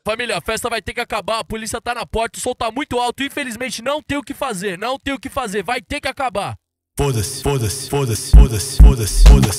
Família, a festa vai ter que acabar, a polícia tá na porta, o som tá muito alto, infelizmente não tem o que fazer, vai ter que acabar. Foda-se, foda-se, foda-se, foda-se, foda-se, foda-se.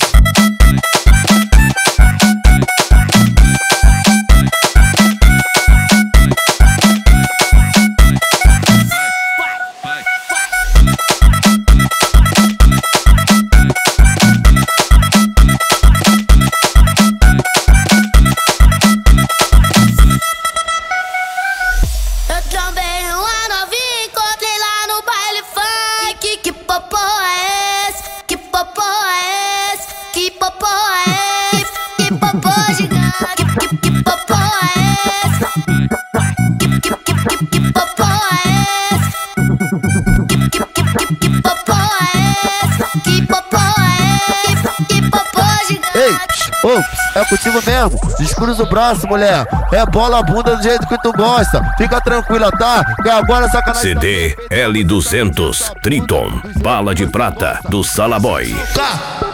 É contigo mesmo, descruza o braço, mulher. É bola a bunda do jeito que tu gosta. Fica tranquila, tá? Que agora sacanagem. CD L200 Triton, bala de prata do Salaboy. Tá.